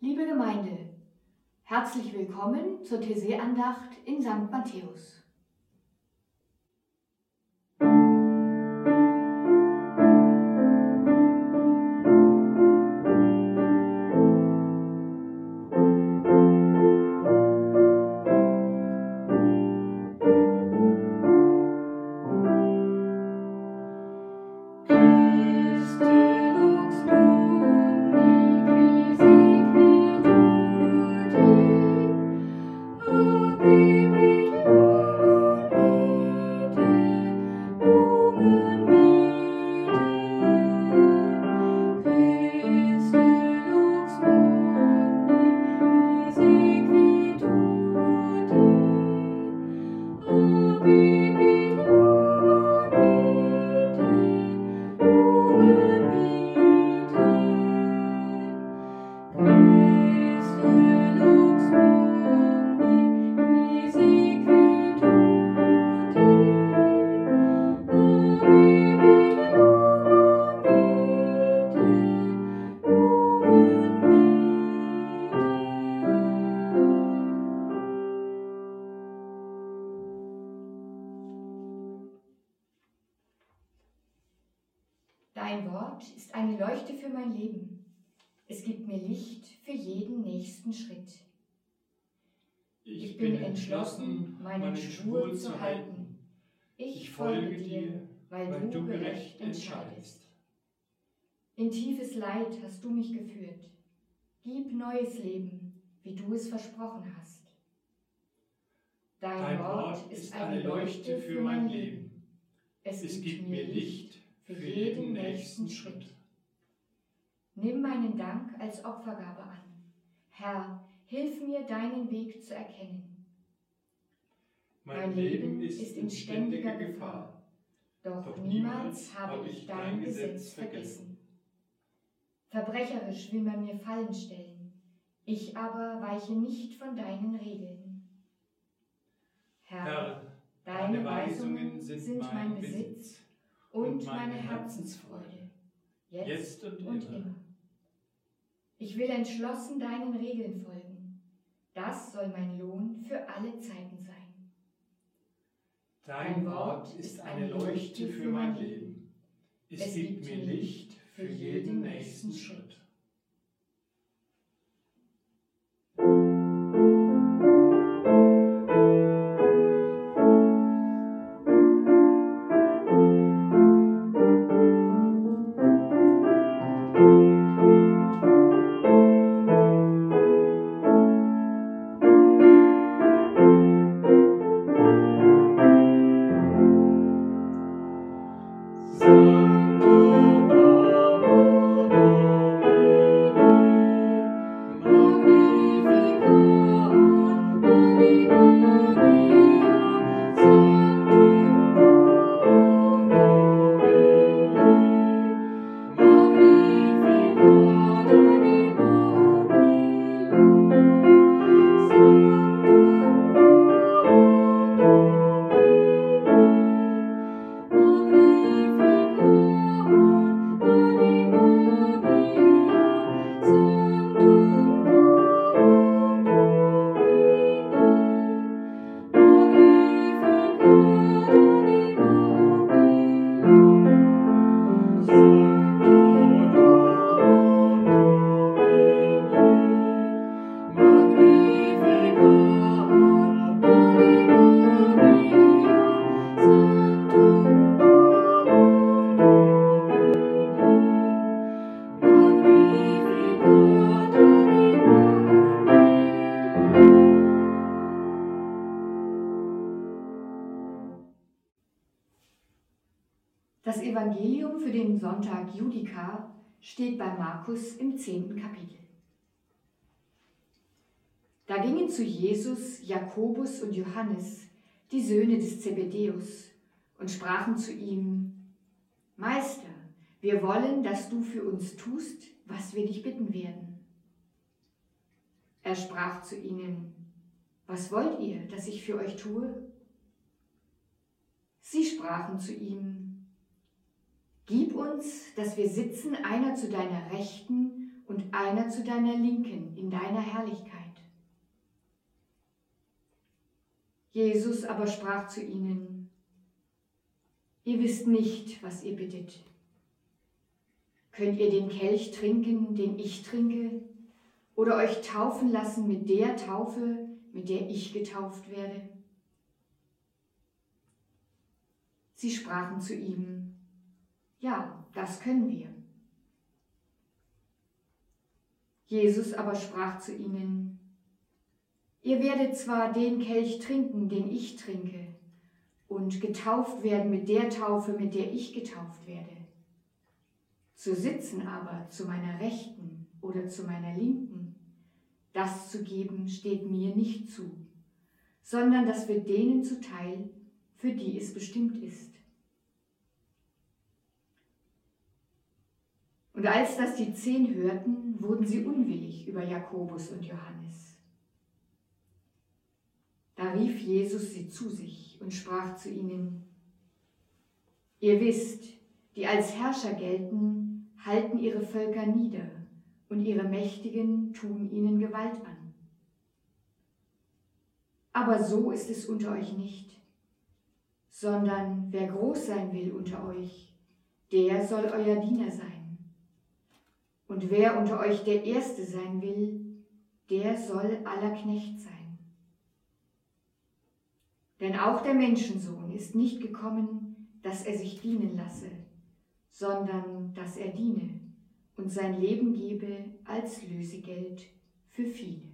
Liebe Gemeinde, herzlich willkommen zur Thesee-Andacht in St. Matthäus. Dein Wort ist eine Leuchte für mein Leben. Es gibt mir Licht für jeden nächsten Schritt. Ich bin entschlossen, meinen Schwur zu halten. Ich folge dir, weil du gerecht entscheidest. In tiefes Leid hast du mich geführt. Gib neues Leben, wie du es versprochen hast. Dein Wort ist eine Leuchte für mein Leben. Es gibt mir Licht für jeden nächsten Schritt. Nimm meinen Dank als Opfergabe an. Herr, hilf mir, deinen Weg zu erkennen. Mein Leben ist in ständiger Gefahr, doch niemals habe ich dein Gesetz vergessen. Verbrecherisch will man mir Fallen stellen, ich aber weiche nicht von deinen Regeln. Herr, deine Weisungen sind mein Besitz und meine Herzensfreude, jetzt und immer. Ich will entschlossen deinen Regeln folgen. Das soll mein Lohn für alle Zeiten sein. Dein Wort ist eine Leuchte für mein Leben. Es gibt mir Licht für jeden nächsten Schritt. Das Evangelium für den Sonntag Judica steht bei Markus im 10. Kapitel. Da gingen zu Jesus Jakobus und Johannes, die Söhne des Zebedäus, und sprachen zu ihm: Meister, wir wollen, dass du für uns tust, was wir dich bitten werden. Er sprach zu ihnen: Was wollt ihr, dass ich für euch tue? Sie sprachen zu ihm: Gib uns, dass wir sitzen, einer zu deiner Rechten und einer zu deiner Linken in deiner Herrlichkeit. Jesus aber sprach zu ihnen: Ihr wisst nicht, was ihr bittet. Könnt ihr den Kelch trinken, den ich trinke, oder euch taufen lassen mit der Taufe, mit der ich getauft werde? Sie sprachen zu ihm: Ja, das können wir. Jesus aber sprach zu ihnen: Ihr werdet zwar den Kelch trinken, den ich trinke, und getauft werden mit der Taufe, mit der ich getauft werde. Zu sitzen aber zu meiner Rechten oder zu meiner Linken, das zu geben steht mir nicht zu, sondern das wird denen zuteil, für die es bestimmt ist. Und als das die 10 hörten, wurden sie unwillig über Jakobus und Johannes. Da rief Jesus sie zu sich und sprach zu ihnen: Ihr wisst, die als Herrscher gelten, halten ihre Völker nieder, und ihre Mächtigen tun ihnen Gewalt an. Aber so ist es unter euch nicht, sondern wer groß sein will unter euch, der soll euer Diener sein. Und wer unter euch der Erste sein will, der soll aller Knecht sein. Denn auch der Menschensohn ist nicht gekommen, dass er sich dienen lasse, sondern dass er diene und sein Leben gebe als Lösegeld für viele.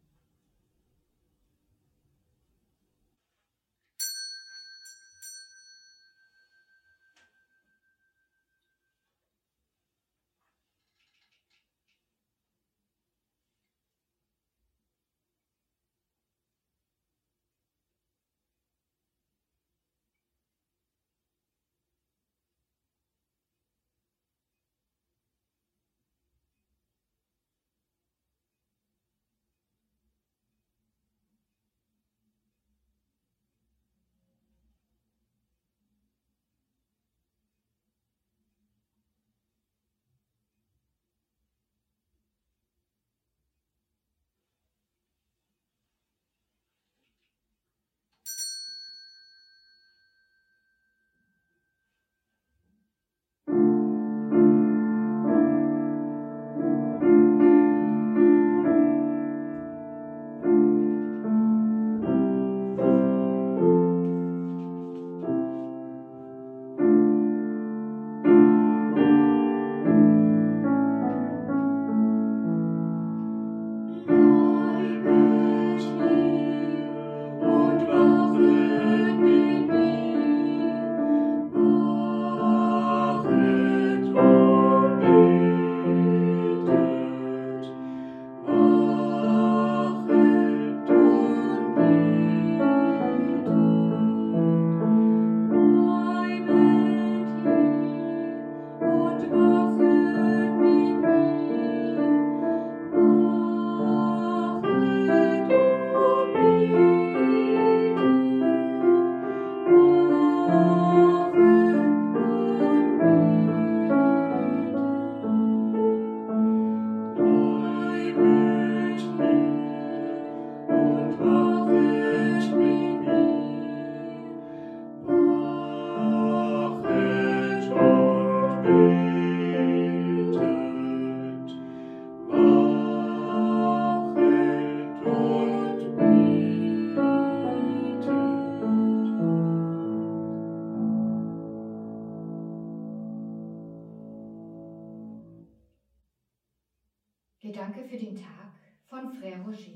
Gedanke für den Tag von Frère Roger.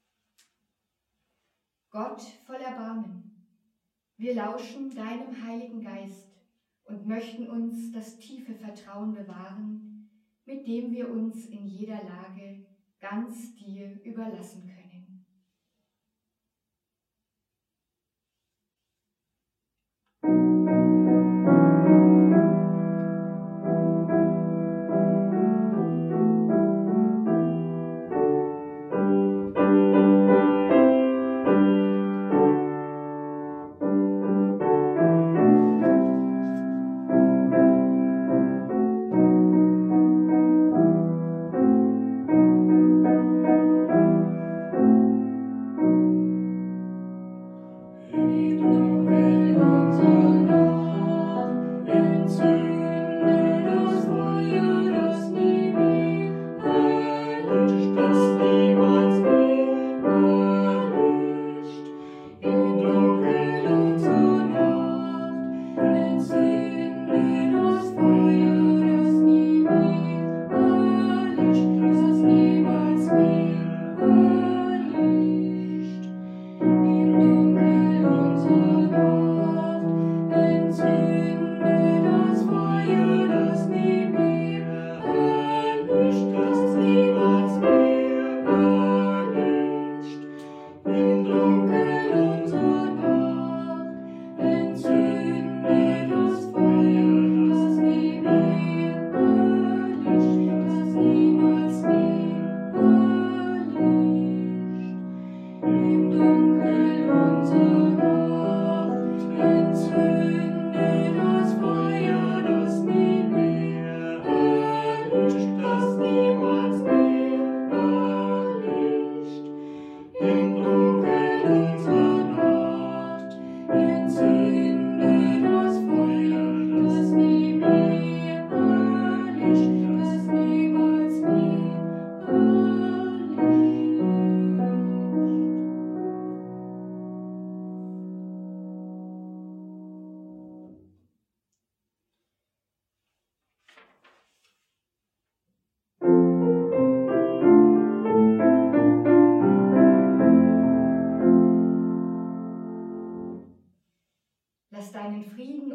Gott voll Erbarmen, wir lauschen deinem Heiligen Geist und möchten uns das tiefe Vertrauen bewahren, mit dem wir uns in jeder Lage ganz dir überlassen können.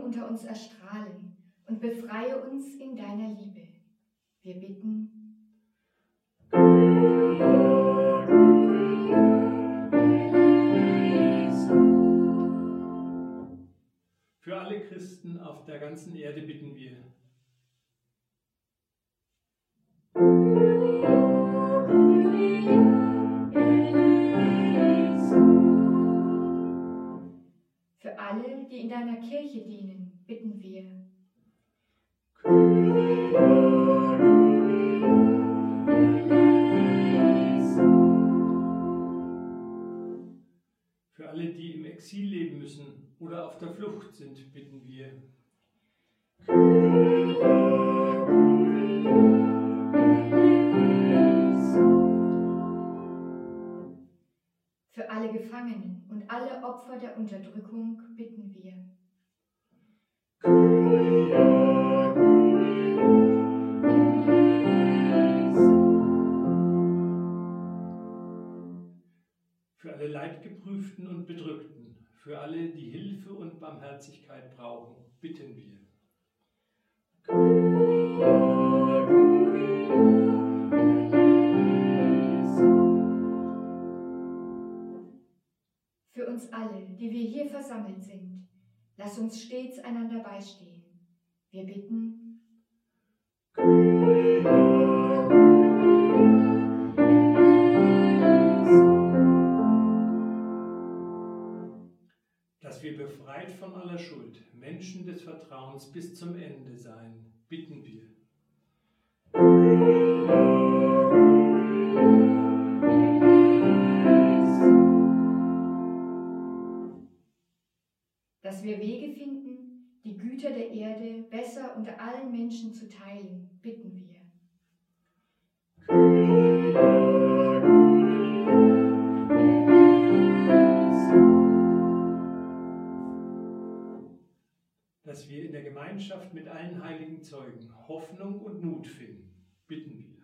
unter uns erstrahlen und befreie uns in deiner Liebe. Wir bitten. Für alle Christen auf der ganzen Erde bitten wir. Für alle, die in deiner Kirche dienen, bitten wir. Für alle, die im Exil leben müssen oder auf der Flucht sind, bitten wir. Für alle Gefangenen und alle Opfer der Unterdrückung bitten wir. Für alle Leidgeprüften und Bedrückten, für alle, die Hilfe und Barmherzigkeit brauchen, bitten wir. Für uns alle, die wir hier versammelt sind, lass uns stets einander beistehen. Wir bitten. Dass wir befreit von aller Schuld, Menschen des Vertrauens bis zum Ende sein, bitten wir. Dass wir Wege finden, die Güter der Erde besser unter allen Menschen zu teilen, bitten wir. Dass wir in der Gemeinschaft mit allen heiligen Zeugen Hoffnung und Mut finden, bitten wir.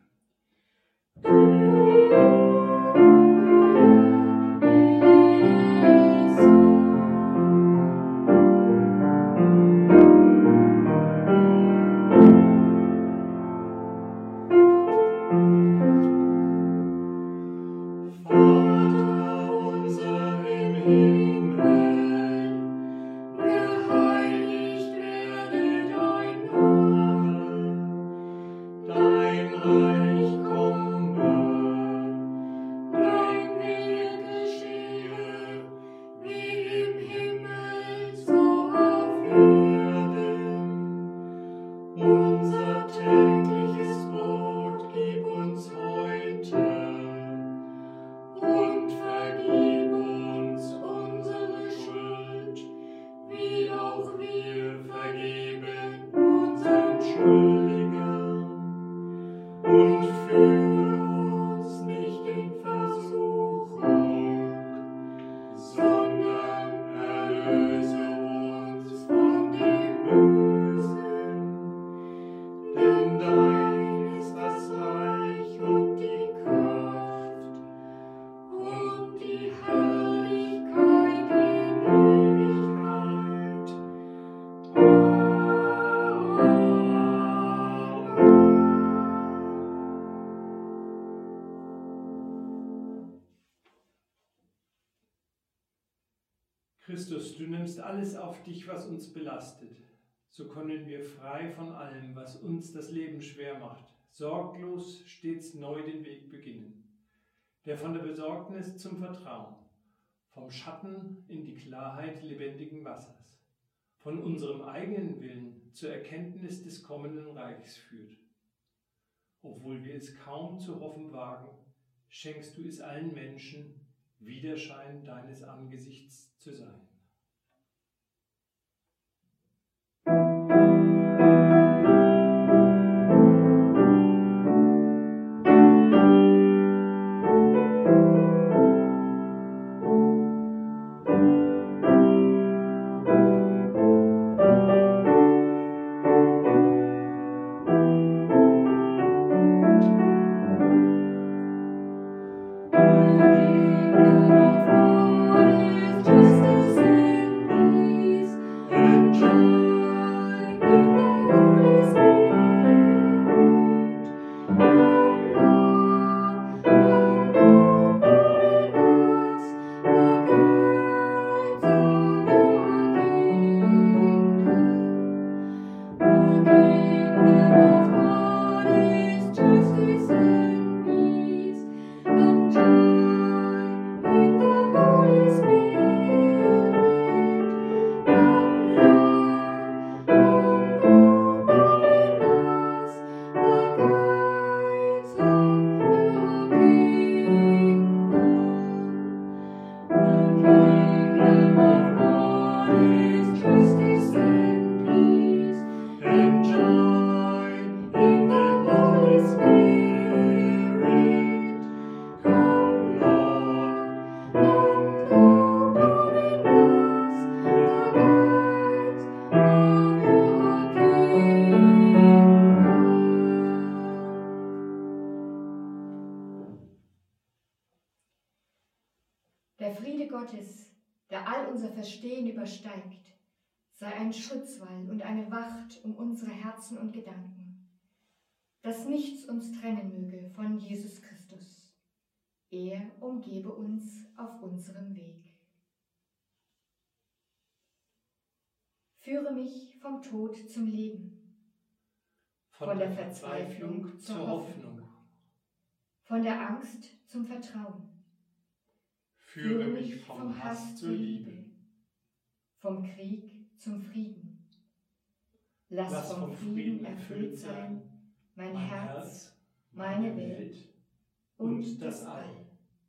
Christus, du nimmst alles auf dich, was uns belastet. So können wir frei von allem, was uns das Leben schwer macht, sorglos stets neu den Weg beginnen. Der von der Besorgnis zum Vertrauen, vom Schatten in die Klarheit lebendigen Wassers, von unserem eigenen Willen zur Erkenntnis des kommenden Reichs führt. Obwohl wir es kaum zu hoffen wagen, schenkst du es allen Menschen, Widerschein deines Angesichts zu sein. Just Der Friede Gottes, der all unser Verstehen übersteigt, sei ein Schutzwall und eine Wacht um unsere Herzen und Gedanken, dass nichts uns trennen möge von Jesus Christus. Er umgebe uns auf unserem Weg. Führe mich vom Tod zum Leben, von der Verzweiflung zur Hoffnung, von der Angst zum Vertrauen. Führe mich vom Hass zur Liebe, vom Krieg zum Frieden. Lass vom Frieden erfüllt sein mein Herz, meine Welt und das All.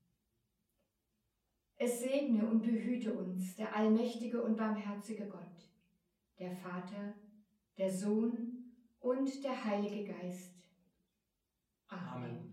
Es segne und behüte uns der allmächtige und barmherzige Gott, der Vater, der Sohn und der Heilige Geist. Amen.